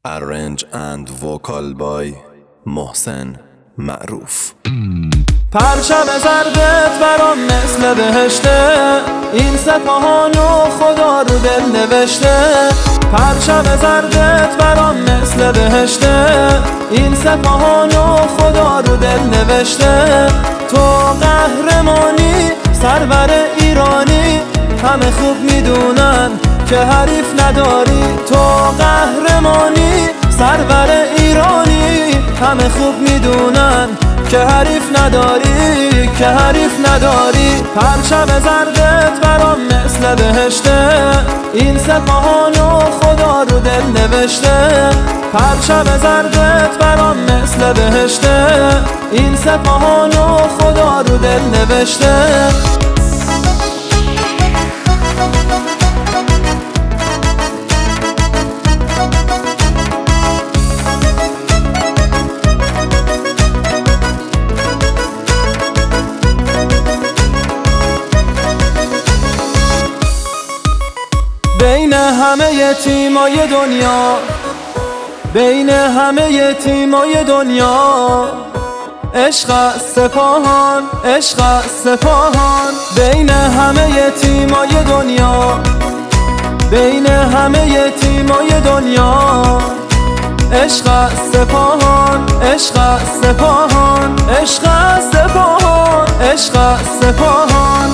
Arrange and vocal by محسن معروف. پرچم زردت برام مثل بهشته، این سپاهانو خدا رو دل نوشته. پرچم زردت برام مثل بهشته، این سپاهانو خدا رو دل نوشته. تو قهرمانی سرور ایرانی، همه خوب میدونن که حریف نداری. تو قهرمانی سرور ایرانی، همه خوب میدونن که حریف نداری، که حریف نداری. پرچم زردت برام مثل بهشته، این سپاهانو خدا رو دل نوشته. پرچم زردت برام مثل بهشته، این سپاهانو خدا رو دل نوشته. بین همه تیمای دنیا، بین همه تیمای دنیا، عشق سپاهان، عشق سپاهان. بین همه تیمای دنیا، بین همه تیمای دنیا، عشق سپاهان، عشق سپاهان، عشق سپاهان، عشق سپاهان.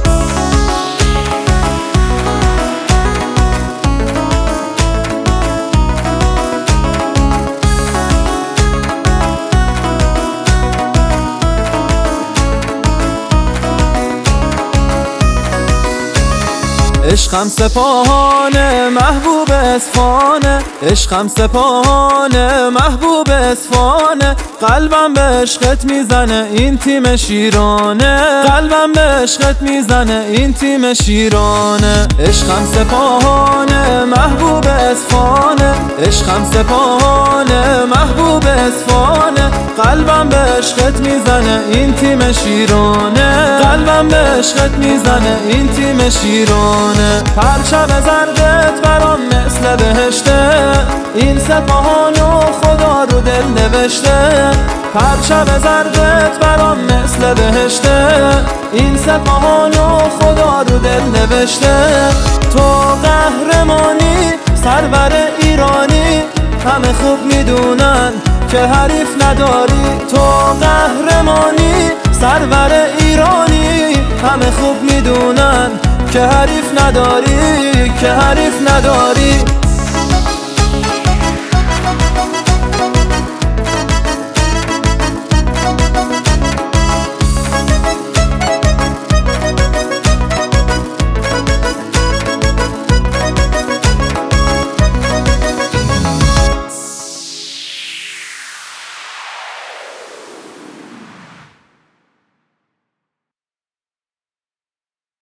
عشقم سپاهانه محبوب اصفانه، عشقم سپاهانه محبوب اصفانه. قلبم به عشقت میزنه این تیم شیرانه، قلبم به عشقت میزنه این تیم شیرانه. عشقم سپاهانه محبوب اصفانه، عشقم سپاهانه محبوب اصفانه. قلبم به عشقت میزنه این تیم شیرانه، قلبم به عشقت میزنه این تیم شیرانه. پرچم زردت برام مثل بهشته، این سپاهانو خدا رو دل نوشته. پرچم زردت برام مثل بهشته، این سپاهانو خدا رو دل نوشته. تو قهرمانی سرور ایرانی، همه خوب میدونن که حریف نداری. تو قهرمانی سرور ایرانی، همه خوب میدونن که حریف نداری، که حریف نداری.